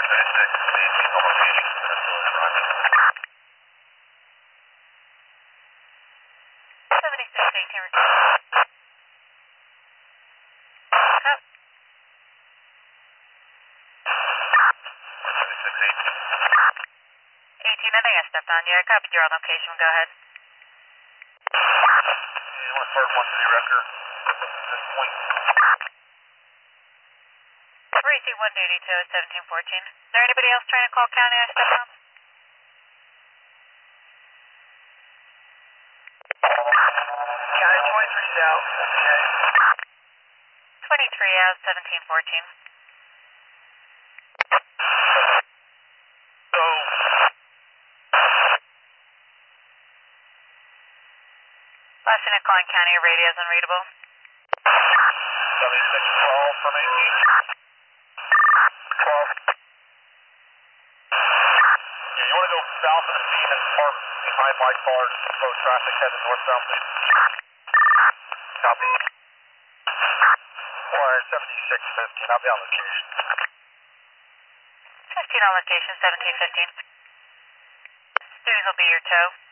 I think I stepped on you. I copied your location. Go ahead. You want to start 1 record at this point? 3C1 duty to 1714. Is there anybody else trying to call county? I stepped on. County 23 South, okay. 23 out 1714. So, Last unit calling county, radio is unreadable. 7612 from 18. 12. Yeah, you want to go south of the scene and park behind my car, slow traffic heading northbound, please. Copy. 7615, I'll be on location. 15 on location, 1715. Duties will be your tow.